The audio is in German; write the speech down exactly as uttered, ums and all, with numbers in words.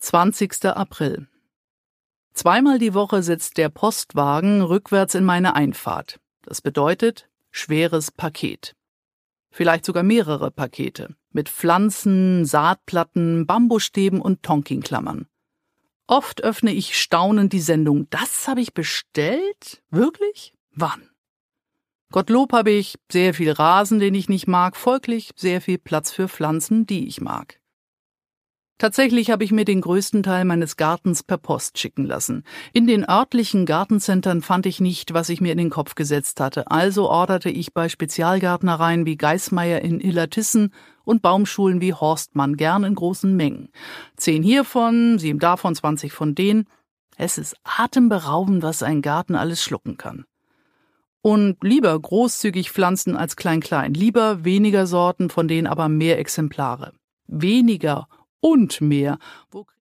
zwanzigster April. Zweimal die Woche setzt der Postwagen rückwärts in meine Einfahrt. Das bedeutet schweres Paket. Vielleicht sogar mehrere Pakete mit Pflanzen, Saatplatten, Bambusstäben und Tonkinklammern. Oft öffne ich staunend die Sendung. Das habe ich bestellt? Wirklich? Wann? Gottlob habe ich sehr viel Rasen, den ich nicht mag, folglich sehr viel Platz für Pflanzen, die ich mag. Tatsächlich habe ich mir den größten Teil meines Gartens per Post schicken lassen. In den örtlichen Gartencentern fand ich nicht, was ich mir in den Kopf gesetzt hatte. Also orderte ich bei Spezialgärtnereien wie Geismeier in Illertissen und Baumschulen wie Horstmann gern in großen Mengen. Zehn hiervon, sieben davon, zwanzig von denen. Es ist atemberaubend, was ein Garten alles schlucken kann. Und lieber großzügig pflanzen als klein-klein. Lieber weniger Sorten, von denen aber mehr Exemplare. Weniger und mehr. Wo